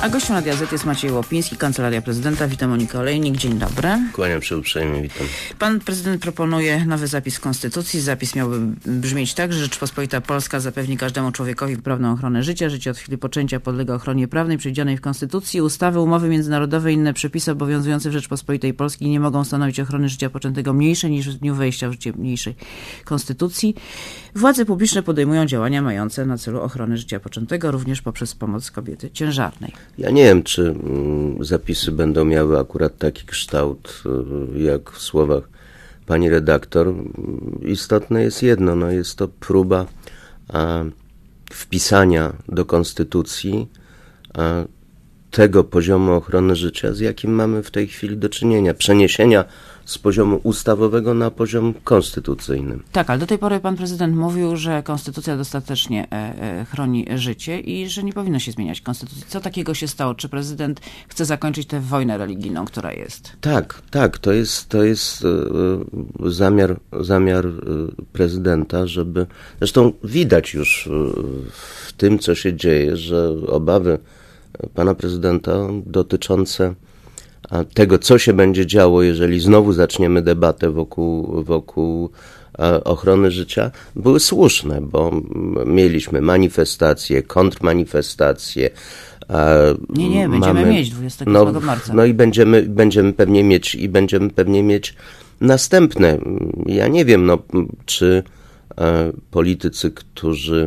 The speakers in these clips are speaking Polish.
A gościem Radia Z jest Maciej Łopiński, Kancelaria Prezydenta. Witam, Monika Olejnik. Dzień dobry. Kłaniam się uprzejmie, witam. Pan prezydent proponuje nowy zapis Konstytucji. Zapis miałby brzmieć tak, że Rzeczpospolita Polska zapewni każdemu człowiekowi prawną ochronę życia. Życie od chwili poczęcia podlega ochronie prawnej przewidzianej w Konstytucji. Ustawy, umowy międzynarodowe i inne przepisy obowiązujące w Rzeczpospolitej Polskiej nie mogą stanowić ochrony życia poczętego mniejszej niż w dniu wejścia w życie niniejszej Konstytucji. Władze publiczne podejmują działania mające na celu ochronę życia poczętego, również poprzez pomoc kobiety ciężarnej. Ja nie wiem, czy zapisy będą miały akurat taki kształt, jak w słowach pani redaktor. Istotne jest jedno, jest to próba wpisania do Konstytucji tego poziomu ochrony życia, z jakim mamy w tej chwili do czynienia. Przeniesienia z poziomu ustawowego na poziom konstytucyjny. Tak, ale do tej pory pan prezydent mówił, że konstytucja dostatecznie chroni życie i że nie powinno się zmieniać konstytucji. Co takiego się stało? Czy prezydent chce zakończyć tę wojnę religijną, która jest? Tak, to jest zamiar prezydenta, żeby... Zresztą widać już w tym, co się dzieje, że obawy pana prezydenta dotyczące tego, co się będzie działo, jeżeli znowu zaczniemy debatę wokół ochrony życia, były słuszne, bo mieliśmy manifestacje, kontrmanifestacje. Będziemy mieć 28 marca. No i będziemy pewnie mieć następne. Ja nie wiem, czy politycy, którzy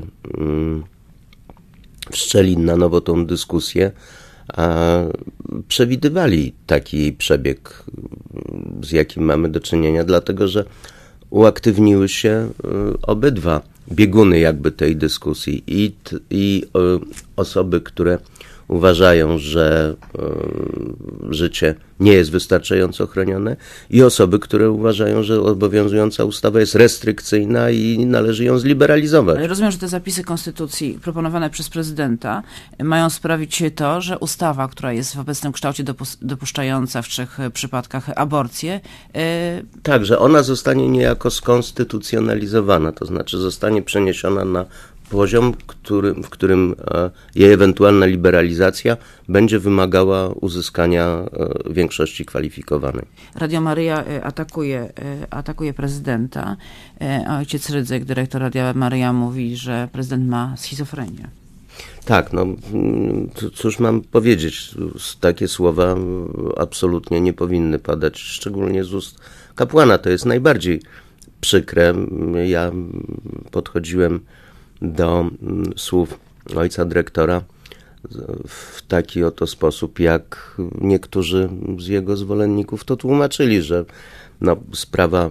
wszczęli na nowo tą dyskusję, przewidywali taki przebieg, z jakim mamy do czynienia, dlatego że uaktywniły się obydwa bieguny jakby tej dyskusji i osoby, które uważają, że życie nie jest wystarczająco chronione, i osoby, które uważają, że obowiązująca ustawa jest restrykcyjna i należy ją zliberalizować. Ale rozumiem, że te zapisy Konstytucji proponowane przez prezydenta mają sprawić to, że ustawa, która jest w obecnym kształcie dopuszczająca w 3 przypadkach aborcję... Tak, że ona zostanie niejako skonstytucjonalizowana, to znaczy zostanie przeniesiona na poziom, w którym jej ewentualna liberalizacja będzie wymagała uzyskania większości kwalifikowanej. Radio Maryja atakuje prezydenta. Ojciec Rydzyk, dyrektor Radia Maryja, mówi, że prezydent ma schizofrenię. Tak, cóż mam powiedzieć, takie słowa absolutnie nie powinny padać, szczególnie z ust kapłana. To jest najbardziej przykre. Ja podchodziłem do słów ojca dyrektora w taki oto sposób, jak niektórzy z jego zwolenników to tłumaczyli, że sprawa,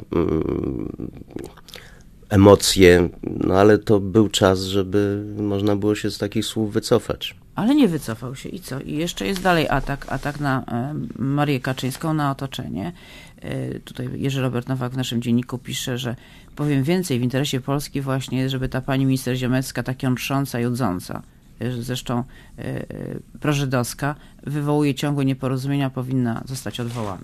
emocje, ale to był czas, żeby można było się z takich słów wycofać. Ale nie wycofał się i co? I jeszcze jest dalej atak na Marię Kaczyńską, na otoczenie. Tutaj Jerzy Robert Nowak w naszym dzienniku pisze, że powiem więcej, w interesie Polski właśnie jest, żeby ta pani minister Ziemecka, tak jątrząca i udząca, zresztą prożydowska, wywołuje ciągłe nieporozumienia, powinna zostać odwołana.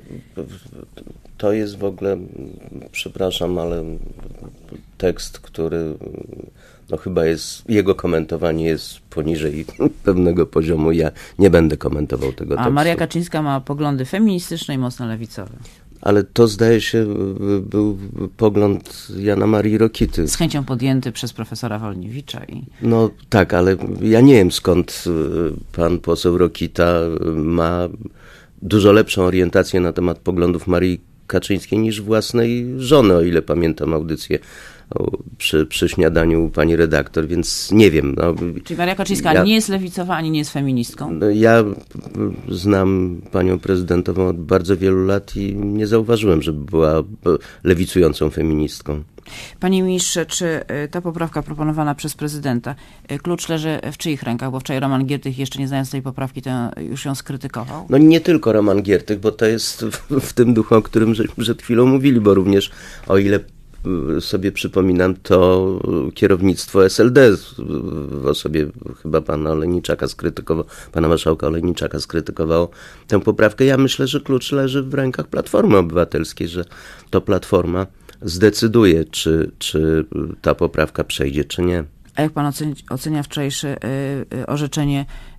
To jest w ogóle, przepraszam, ale tekst, który chyba jego komentowanie jest poniżej pewnego poziomu. Ja nie będę komentował tego tekstu. A Maria Kaczyńska ma poglądy feministyczne i mocno lewicowe. Ale to, zdaje się, był pogląd Jana Marii Rokity. Z chęcią podjęty przez profesora Wolniewicza. Tak, ale ja nie wiem, skąd pan poseł Rokita ma dużo lepszą orientację na temat poglądów Marii Kaczyńskiej niż własnej żony, o ile pamiętam audycję przy śniadaniu u pani redaktor, więc nie wiem. Czyli Maria Kaczyńska nie jest lewicowa, ani nie jest feministką? Ja znam panią prezydentową od bardzo wielu lat i nie zauważyłem, żeby była lewicującą feministką. Panie ministrze, czy ta poprawka proponowana przez prezydenta, klucz leży w czyich rękach? Bo wczoraj Roman Giertych, jeszcze nie znając tej poprawki, to już ją skrytykował. Nie tylko Roman Giertych, bo to jest w tym duchu, o którym przed chwilą mówili, bo również, o ile sobie przypominam, to kierownictwo SLD w osobie chyba pana marszałka Olejniczaka skrytykowało tę poprawkę. Ja myślę, że klucz leży w rękach Platformy Obywatelskiej, że to Platforma zdecyduje, czy ta poprawka przejdzie, czy nie. A jak pan ocenia wczorajsze orzeczenie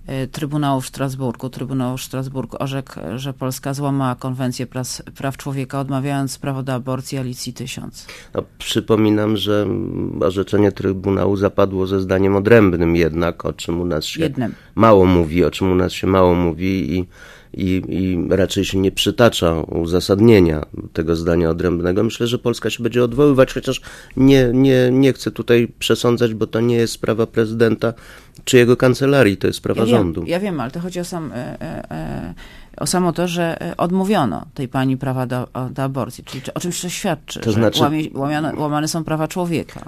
Trybunału w Strasburgu orzekł, że Polska złamała konwencję praw człowieka, odmawiając prawo do aborcji Alicji 1000. No, przypominam, że orzeczenie Trybunału zapadło ze zdaniem odrębnym jednak, o czym u nas się mało mówi i raczej się nie przytacza uzasadnienia tego zdania odrębnego. Myślę, że Polska się będzie odwoływać, chociaż nie chcę tutaj przesądzać, bo to nie jest sprawa prezydenta czy jego kancelarii, to jest sprawa rządu. Ja wiem, ale to chodzi o samo to, że odmówiono tej pani prawa do aborcji, czyli o czymś to świadczy, to znaczy, że łamane są prawa człowieka.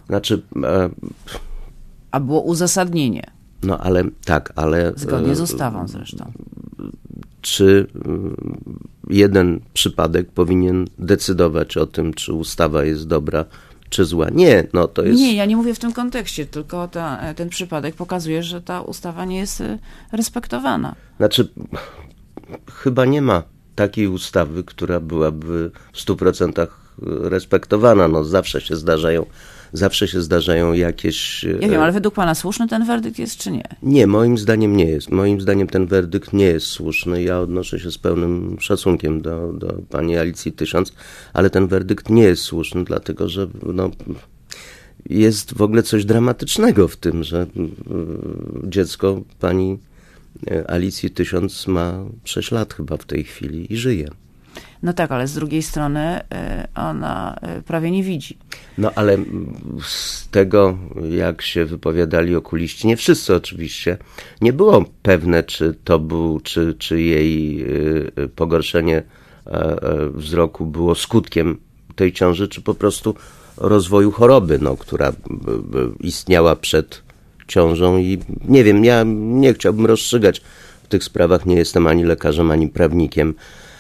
A było uzasadnienie. No ale tak, ale... Zgodnie z ustawą zresztą. Czy jeden przypadek powinien decydować o tym, czy ustawa jest dobra, czy zła? Nie, no to jest... Nie, ja nie mówię w tym kontekście, tylko ten przypadek pokazuje, że ta ustawa nie jest respektowana. Znaczy, chyba nie ma takiej ustawy, która byłaby w 100% respektowana. No zawsze się zdarzają jakieś... Ja wiem, ale według pana słuszny ten werdykt jest, czy nie? Nie, moim zdaniem nie jest. Moim zdaniem ten werdykt nie jest słuszny. Ja odnoszę się z pełnym szacunkiem do pani Alicji 1000, ale ten werdykt nie jest słuszny, dlatego że jest w ogóle coś dramatycznego w tym, że dziecko pani Alicji 1000 ma 6 lat chyba w tej chwili i żyje. No tak, ale z drugiej strony ona prawie nie widzi. No ale z tego, jak się wypowiadali okuliści, nie wszyscy oczywiście, nie było pewne, czy to był, czy jej pogorszenie wzroku było skutkiem tej ciąży, czy po prostu rozwoju choroby, która istniała przed ciążą i nie wiem, ja nie chciałbym rozstrzygać w tych sprawach, nie jestem ani lekarzem, ani prawnikiem.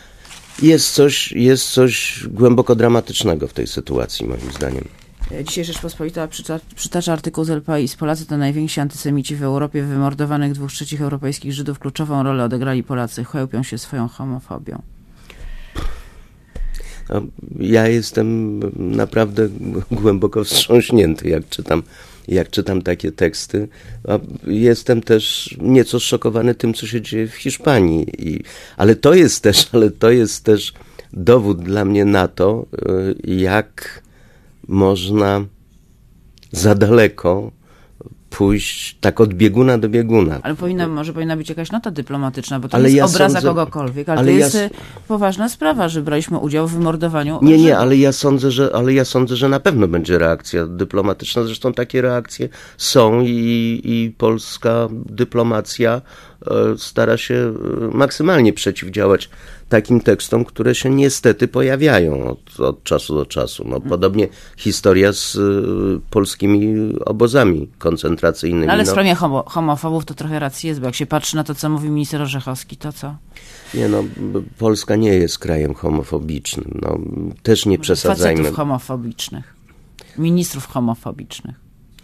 Jest coś głęboko dramatycznego w tej sytuacji, moim zdaniem. Dzisiaj Rzeczpospolita przytacza artykuł z El País. Polacy to najwięksi antysemici w Europie. W wymordowanych 2/3 europejskich Żydów kluczową rolę odegrali Polacy. Chełpią się swoją homofobią. No, ja jestem naprawdę głęboko wstrząśnięty, jak czytam takie teksty. Jestem też nieco zszokowany tym, co się dzieje w Hiszpanii. Ale to jest też dowód dla mnie na to, jak można za daleko pójść tak od bieguna do bieguna. Ale może powinna być jakaś nota dyplomatyczna, bo to nie jest obraza kogokolwiek, ale to jest poważna sprawa, że braliśmy udział w wymordowaniu. Nie, ale ja sądzę, że na pewno będzie reakcja dyplomatyczna. Zresztą takie reakcje są i polska dyplomacja stara się maksymalnie przeciwdziałać takim tekstom, które się niestety pojawiają od czasu do czasu. Podobnie historia z polskimi obozami koncentracyjnymi. Ale w sprawie homofobów to trochę racji jest, bo jak się patrzy na to, co mówi minister Orzechowski, to co? Nie, Polska nie jest krajem homofobicznym. Też nie przesadzajmy. Facetów homofobicznych. Ministrów homofobicznych.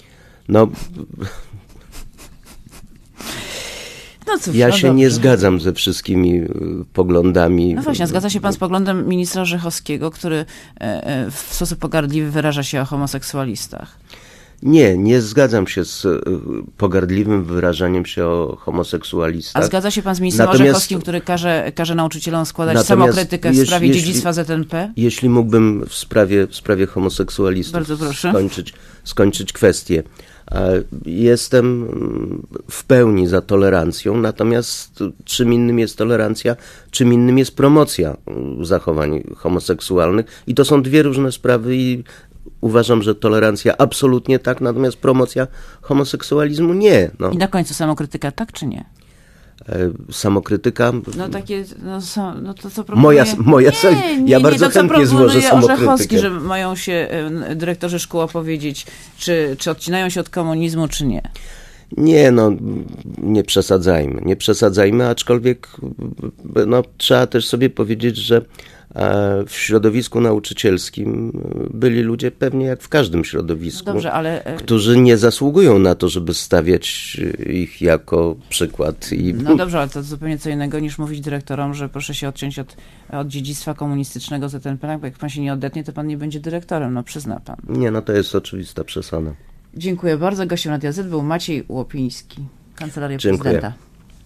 Ja się nie zgadzam ze wszystkimi poglądami. No właśnie, zgadza się pan z poglądem ministra Orzechowskiego, który w sposób pogardliwy wyraża się o homoseksualistach. Nie zgadzam się z pogardliwym wyrażaniem się o homoseksualistach. A zgadza się pan z ministrem Orzechowskim, który każe nauczycielom składać samokrytykę w sprawie dziedzictwa ZNP? Jeśli mógłbym w sprawie homoseksualistów skończyć kwestię. Jestem w pełni za tolerancją, natomiast czym innym jest tolerancja, czym innym jest promocja zachowań homoseksualnych i to są dwie różne sprawy i uważam, że tolerancja absolutnie tak, natomiast promocja homoseksualizmu nie. I na końcu samokrytyka tak czy nie? Samokrytyka. To co proponuje... Ja bardzo chętnie złożę samokrytykę. Orzechowski, że mają się dyrektorzy szkół opowiedzieć, czy odcinają się od komunizmu, czy nie. Nie, nie przesadzajmy, aczkolwiek trzeba też sobie powiedzieć, że w środowisku nauczycielskim byli ludzie pewnie jak w każdym środowisku, którzy nie zasługują na to, żeby stawiać ich jako przykład. No dobrze, ale to zupełnie co innego niż mówić dyrektorom, że proszę się odciąć od dziedzictwa komunistycznego ZNP, bo jak pan się nie odetnie, to pan nie będzie dyrektorem, przyzna pan. Nie, to jest oczywista przesada. Dziękuję bardzo. Gościem Radia Z był Maciej Łopiński, Kancelaria Prezydenta.